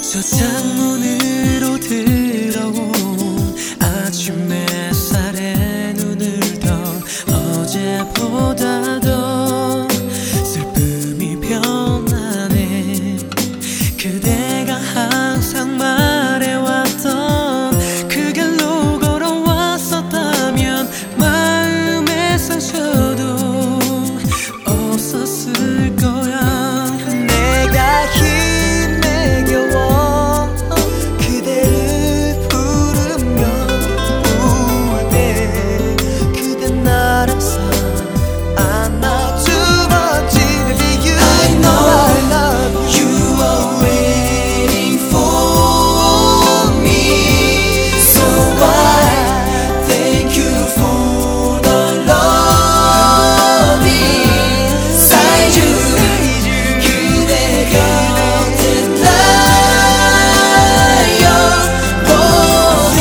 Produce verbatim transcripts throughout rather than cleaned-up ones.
저 창문으로 들어온 아침 햇살에 눈을 떠 어제보다 더 슬픔이 변하네. 그대가 항상 말해왔던 그 길로 걸어왔었다면 마음의 상처도 없었을 거야. 내가 힘내 겨워 그대를 부르며 울 때 그대 날 항상 안아주었지. Baby you I know I love you are waiting for me, so I thank you for the love inside you. 그대 곁에 나여 보니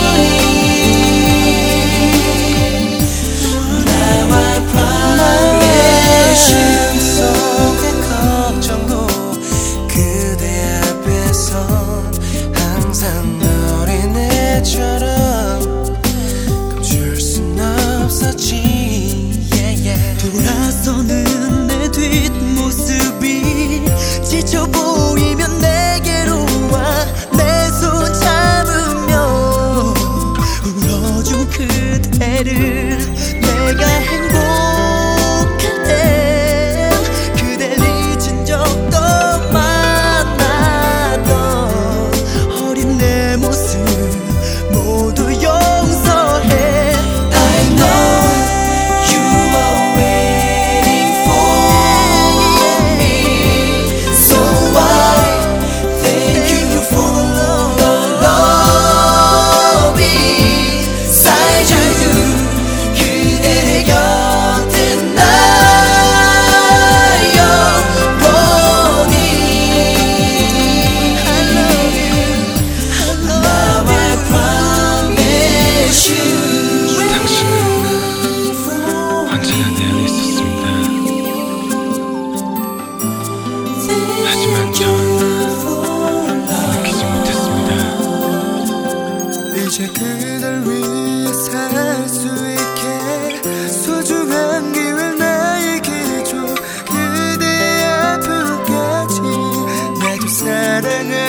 Now I promise you. 속의 걱정도 그대 앞에선 항상 어린애처럼 감출 순 없었지. yeah, yeah. 돌아서는 내 뒷모습이 지쳐 보이면 내게로 와 내 손 잡으며 울어준 그대를 내가 행복할 때 그댈 잊은 적도 많았던 어린 내 모습 모두 용서해. I know you are waiting for me, so I thank you for the love inside you. 그대 곁에 나여 보니 I love you. Now I promise you. 당신은 언제나 내 안에 있었습니다. 하지만 전 느끼지 못했습니다. 이제 그댈 위해 살 수 있게 소중한 기회를 나에게 줘. 그대의 아픔까지 나도 사랑을